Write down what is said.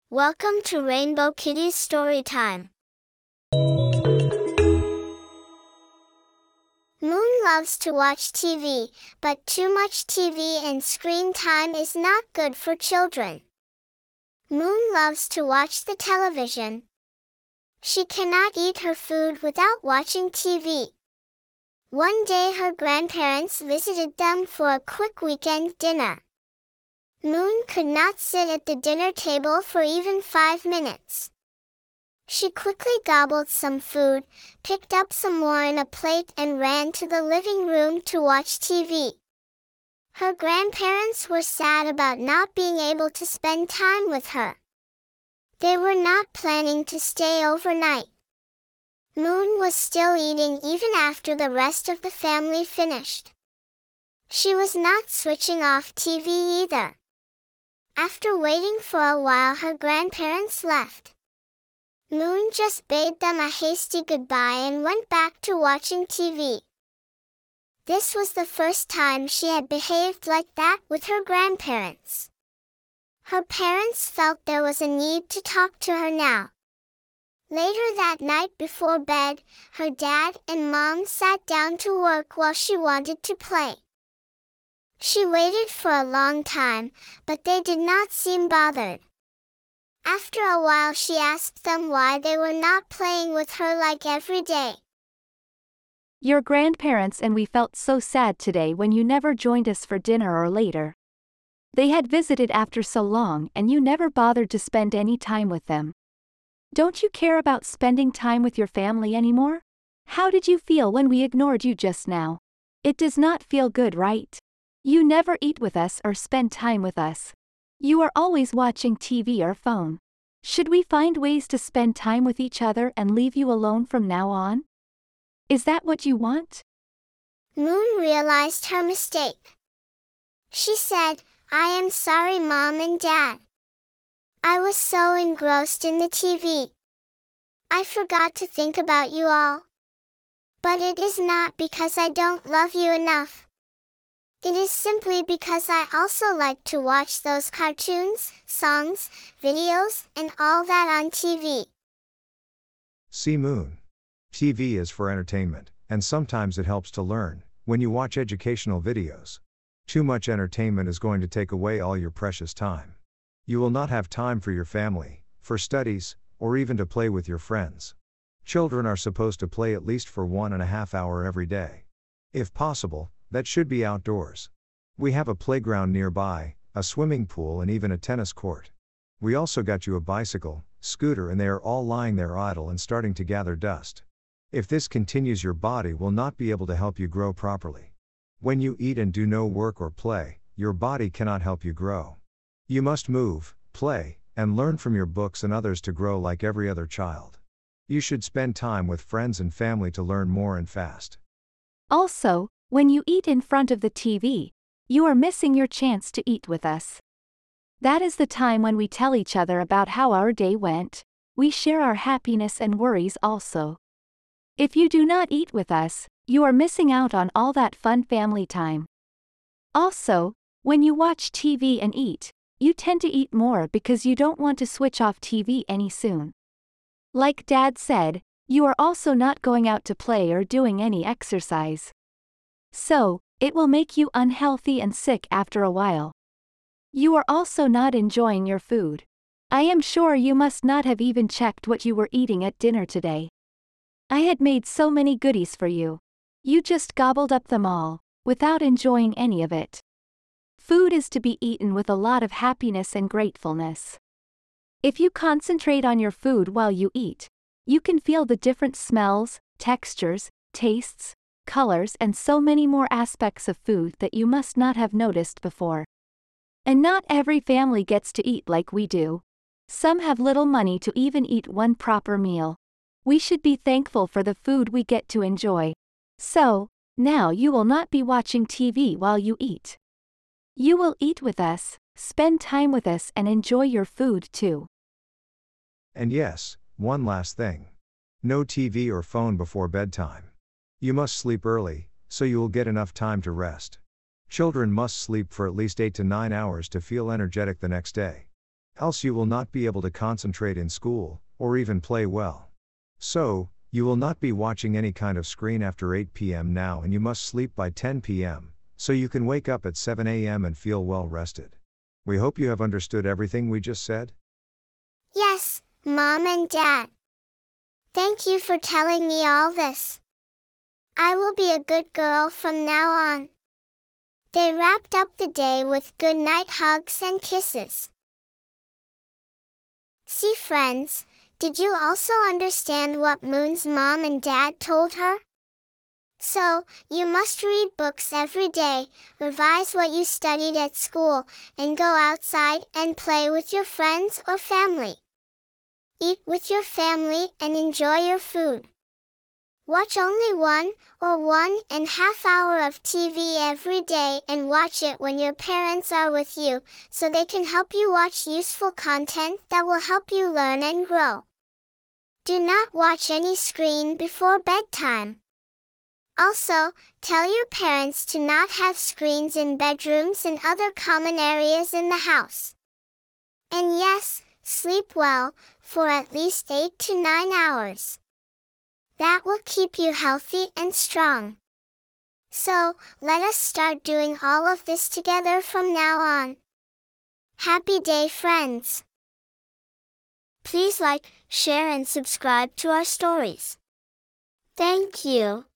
Welcome to Rainbow Kitty's Story Time. Moon loves to watch TV, but too much TV and screen time is not good for children. Moon loves to watch the television. She cannot eat her food without watching TV. One day her grandparents visited them for a quick weekend dinner. Moon could not sit at the dinner table for even 5 minutes. She quickly gobbled some food, picked up some more in a plate and ran to the living room to watch TV. Her grandparents were sad about not being able to spend time with her. They were not planning to stay overnight. Moon was still eating even after the rest of the family finished. She was not switching off TV either. After waiting for a while, her grandparents left. Moon just bade them a hasty goodbye and went back to watching TV. This was the first time she had behaved like that with her grandparents. Her parents felt there was a need to talk to her now. Later that night before bed, her dad and mom sat down to work while she wanted to play. She waited for a long time, but they did not seem bothered. After a while she asked them why they were not playing with her like every day. Your grandparents and we felt so sad today when you never joined us for dinner or later. They had visited after so long and you never bothered to spend any time with them. Don't you care about spending time with your family anymore? How did you feel when we ignored you just now? It does not feel good, right? You never eat with us or spend time with us. You are always watching TV or phone. Should we find ways to spend time with each other and leave you alone from now on? Is that what you want? Moon realized her mistake. She said, "I am sorry, Mom and Dad. I was so engrossed in the TV. I forgot to think about you all. But it is not because I don't love you enough. It is simply because I also like to watch those cartoons, songs, videos, and all that on TV." See Moon. TV is for entertainment, and sometimes it helps to learn, when you watch educational videos. Too much entertainment is going to take away all your precious time. You will not have time for your family, for studies, or even to play with your friends. Children are supposed to play at least for 1.5 hours every day. If possible, that should be outdoors. We have a playground nearby, a swimming pool and even a tennis court. We also got you a bicycle, scooter, and they are all lying there idle and starting to gather dust. If this continues, your body will not be able to help you grow properly. When you eat and do no work or play, your body cannot help you grow. You must move, play, and learn from your books and others to grow like every other child. You should spend time with friends and family to learn more and fast. Also, when you eat in front of the TV, you are missing your chance to eat with us. That is the time when we tell each other about how our day went. We share our happiness and worries also. If you do not eat with us, you are missing out on all that fun family time. Also, when you watch TV and eat, you tend to eat more because you don't want to switch off TV any soon. Like Dad said, you are also not going out to play or doing any exercise. So, it will make you unhealthy and sick after a while. You are also not enjoying your food. I am sure you must not have even checked what you were eating at dinner today. I had made so many goodies for you. You just gobbled up them all, without enjoying any of it. Food is to be eaten with a lot of happiness and gratefulness. If you concentrate on your food while you eat, you can feel the different smells, textures, tastes, colors, and so many more aspects of food that you must not have noticed before. And not every family gets to eat like we do. Some have little money to even eat one proper meal. We should be thankful for the food we get to enjoy. So, now you will not be watching TV while you eat. You will eat with us, spend time with us, and enjoy your food too. And yes, one last thing. No TV or phone before bedtime. You must sleep early, so you will get enough time to rest. Children must sleep for at least 8 to 9 hours to feel energetic the next day. Else you will not be able to concentrate in school, or even play well. So, you will not be watching any kind of screen after 8 p.m. now, and you must sleep by 10 p.m., so you can wake up at 7 a.m. and feel well rested. We hope you have understood everything we just said. Yes, Mom and Dad. Thank you for telling me all this. I will be a good girl from now on. They wrapped up the day with good night hugs and kisses. See, friends, did you also understand what Moon's mom and dad told her? So, you must read books every day, revise what you studied at school, and go outside and play with your friends or family. Eat with your family and enjoy your food. Watch only 1.5 hours of TV every day, and watch it when your parents are with you, so they can help you watch useful content that will help you learn and grow. Do not watch any screen before bedtime. Also, tell your parents to not have screens in bedrooms and other common areas in the house. And yes, sleep well, for at least 8 to 9 hours. That will keep you healthy and strong. So, let us start doing all of this together from now on. Happy day, friends! Please like, share and subscribe to our stories. Thank you.